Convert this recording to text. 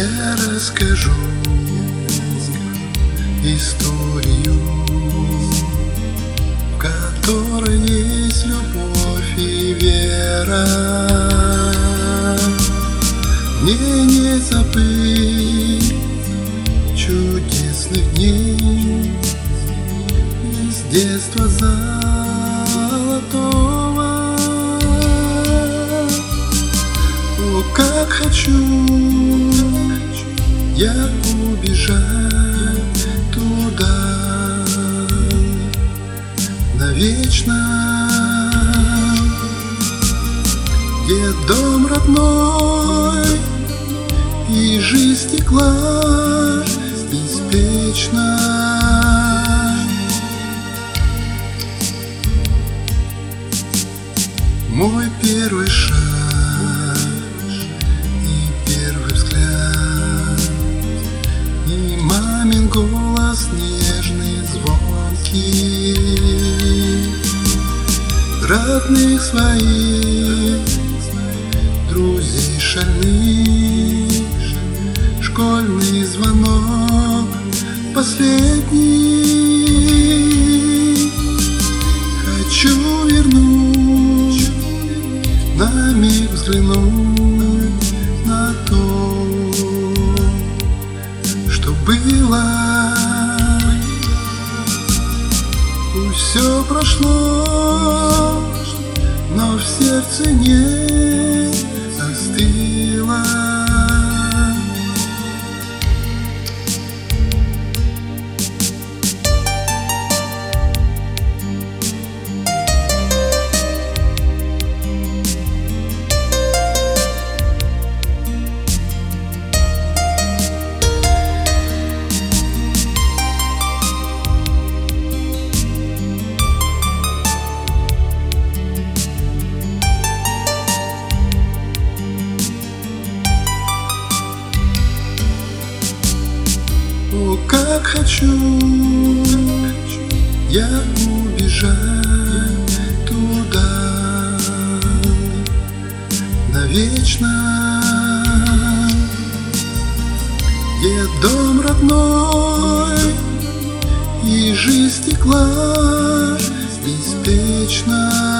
Я расскажу историю, в которой есть любовь и вера. Мне не забыть чудесных дней из детства золотого. О, как хочу я убежать туда навечно, где дом родной и жизнь текла беспечно. Мой первый шаг и первый взгляд, и мамин голос нежный, звонкий, родных своих, друзей шальных, школьный звонок последний. Хочу вернуть, на миг взглянуть на то, что было. Все прошло, но в сердце не остыло. О, как хочу я убежать туда навечно, где дом родной и жизнь текла беспечно.